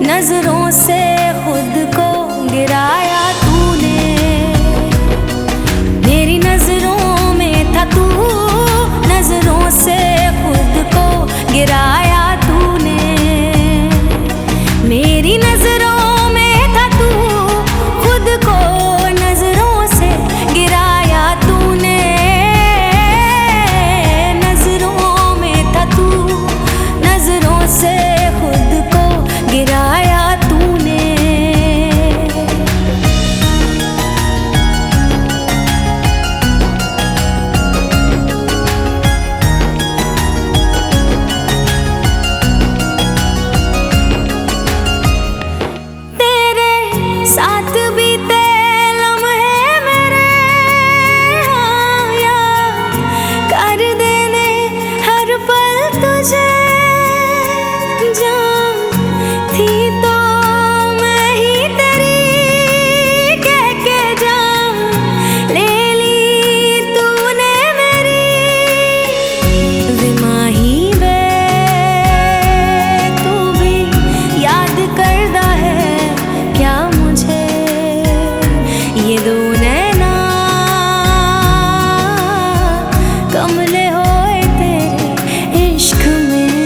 नजरों से खुद को गिराया तूने, मेरी नजरों में था तू, नजरों से खुद को गिराया तूने, मेरी नजरों में था तू, खुद को नजरों से गिराया तूने, नजरों में था तू, नजरों से खुद को गिराया तूने। तेरे साथ बीते लम्हे मेरे याद कर देने हर पल तुझे, जान थी तो मैं ही तेरी कह के जान ले ली तूने मेरी, विमाही वे तू भी याद करदा है क्या मुझे, ये दो नैना कमले होए तेरे इश्क में,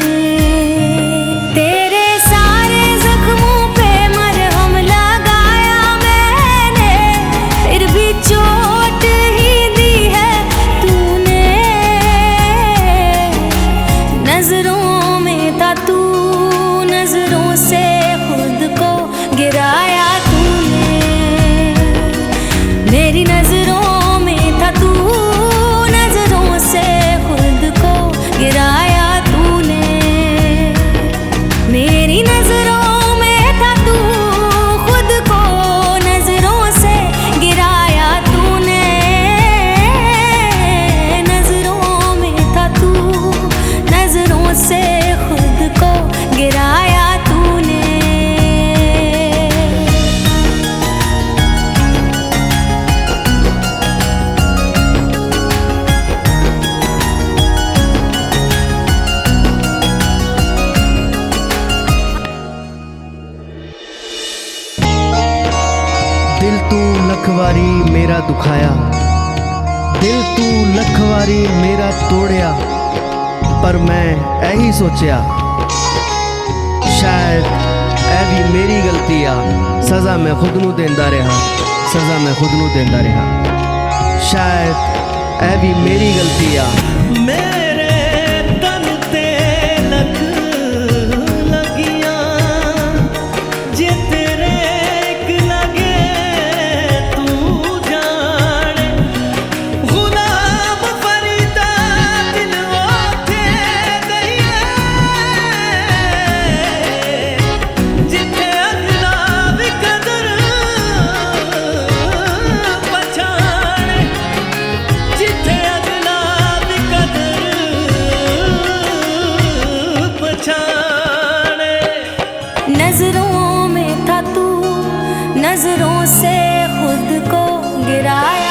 तेरे सारे जख्मों पे मरहम लगाया मैंने, फिर भी चोट ही दी है तूने, नजरों में था तू, नजरों से खुद को गिराया तूने, मेरी नजरों में था तू, नजरों से खुद को गिराया तूने, मेरी नजरों में था तू, खुद को नजरों से गिराया तूने, नजरों में था तू, नजरों से खुद को गिराया तूने। दिल तू लखवारी मेरा दुखाया, दिल तू लखवारी मेरा तोड़िया, पर मैं यही सोचिया शायद ऐ भी मेरी गलती आ, सज़ा मैं खुद नू देंदा रहा, सज़ा मैं खुद नू देंदा रहा, शायद ऐ भी मेरी गलती आ। मेरे तन ते लख लगियां जे तेरे एक लगे तू जाने, गुलाम फरीदा दिल ओथे गई जिथे अगला भी कदर पछाने, जिथे अगला भी कदर पछाने। नजरों में था तू, नजरों से खुद को गिराया